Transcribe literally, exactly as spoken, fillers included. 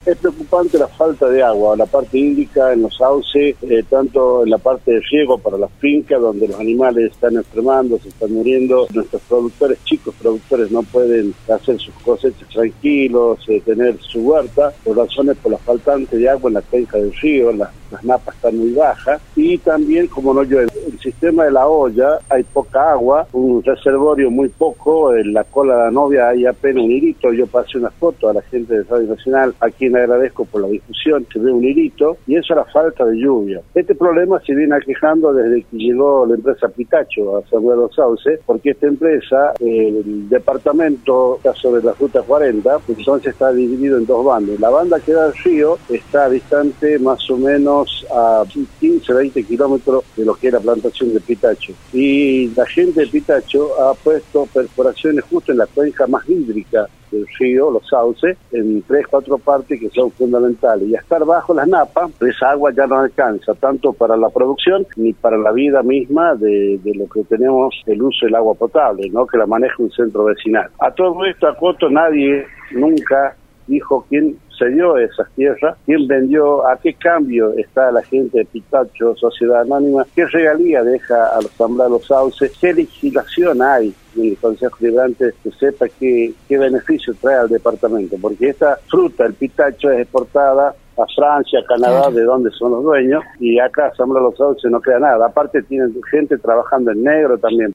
Es preocupante la falta de agua, la parte hídrica en los sauces, eh, tanto en la parte de riego para las fincas, donde los animales están enfermando, se están muriendo. Nuestros productores, chicos productores, no pueden hacer sus cosechas tranquilos, eh, tener su huerta, por razones por la faltante de agua en la cuenca del río, las, las napas están muy bajas, y también, como no llueve, el sistema de la olla, hay poca agua, un reservorio muy poco, en la cola de la novia hay apenas un hilito. Yo pasé una foto a la gente de Radio Nacional, a quien agradezco por la difusión, se ve un hilito, y eso es la falta de lluvia. Este problema se viene aquejando desde que llegó la empresa Pitacho a San Luis de los Sauces, porque esta empresa, el departamento está sobre la ruta cuarenta, entonces está dividido en dos bandas. La banda que da al río está distante más o menos a quince, veinte kilómetros de lo que era la plantación de Pitacho. Y la gente de Pitacho ha puesto perforaciones justo en la cuenca más hídrica del río, los sauces, en tres, cuatro partes que son fundamentales. Y a estar bajo las napas, esa agua ya no alcanza tanto para la producción ni para la vida misma de, de lo que tenemos, el uso del agua potable, ¿no? Que la maneja un centro vecinal. A todo esto, a Coto, nadie nunca dijo quién cedió esas tierras, quién vendió, a qué cambio está la gente de Pitacho, Sociedad Anónima, qué regalía deja a los Asamblea de los Sauces, qué legislación hay en el Consejo Liberante que sepa qué, qué beneficio trae al departamento, porque esta fruta, el Pitacho, es exportada a Francia, a Canadá, claro, de donde son los dueños, y acá Asamblea de los Sauces no queda nada. Aparte tienen gente trabajando en negro también.